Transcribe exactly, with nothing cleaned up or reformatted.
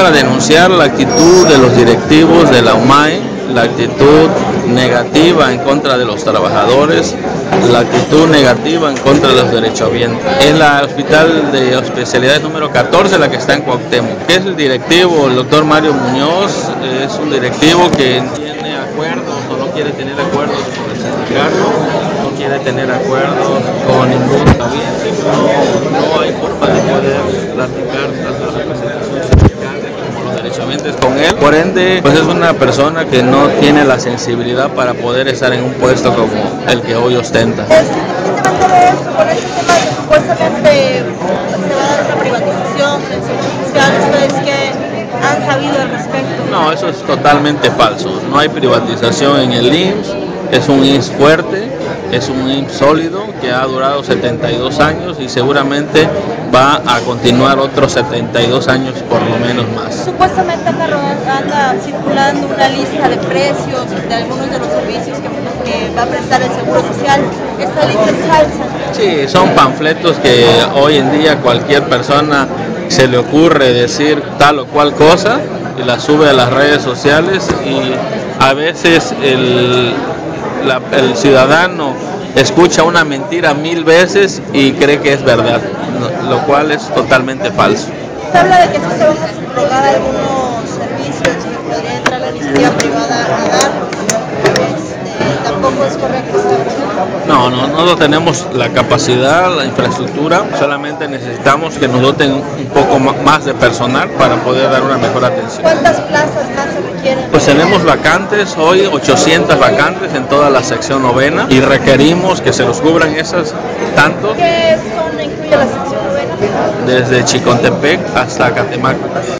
para denunciar la actitud de los directivos de la U M A E, la actitud negativa en contra de los trabajadores, la actitud negativa en contra de los derechohabientes. Es la hospital de especialidades número catorce la que está en Cuauhtémoc. ¿Qué es el directivo? El doctor Mario Muñoz es un directivo que tiene acuerdos o no quiere tener acuerdos con el sindicato, no quiere tener acuerdos con ningún ambiente, no, no hay forma de poder platicar tanto la representación sindical como los derechohabientes con él. Por ende, pues es una persona que no tiene la sensibilidad para poder estar en un puesto como el que hoy ostenta. Independientemente de esto, con este tema de que supuestamente se va a dar una privatización del Seguro Social, ¿ustedes qué han sabido al respecto? No, eso es totalmente falso. No hay privatización en el I M S S, es un I M S S fuerte, es un I M S S sólido que ha durado setenta y dos años y seguramente va a continuar otros setenta y dos años por lo menos más. Supuestamente anda, anda circulando una lista de precios de algunos de los servicios que, que va a prestar el Seguro Social. ¿Esta lista es falsa? Sí, son panfletos que hoy en día cualquier persona se le ocurre decir tal o cual cosa y la sube a las redes sociales y a veces el, la, el ciudadano escucha una mentira mil veces y cree que es verdad, lo cual es totalmente falso. Se habla de que si se van a subrogar algunos servicios que podría entrar la iniciativa privada a dar, este, tampoco es correcto. No, no, no tenemos la capacidad, la infraestructura, solamente necesitamos que nos doten un poco más de personal para poder dar una mejor atención. ¿Cuántas plazas más se requieren? Pues tenemos vacantes, hoy ochocientas vacantes en toda la sección novena y requerimos que se nos cubran esas tanto. ¿Qué zona incluye la sección novena? Desde Chicontepec hasta Catemaco.